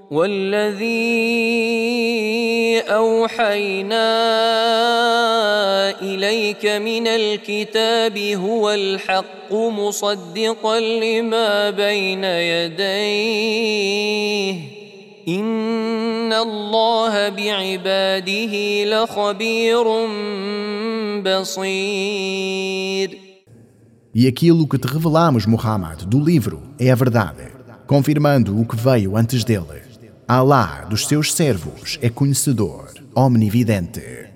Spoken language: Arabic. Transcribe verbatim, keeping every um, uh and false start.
والذي أوحينا إليك من الكتاب هو الحق مصدقا لما بين يديه إن الله بعباده لخبير بصير. E aquilo que te revelamos, Muhammad, do livro é a verdade, confirmando o que veio antes dele. Alá dos seus servos é conhecedor, omnividente.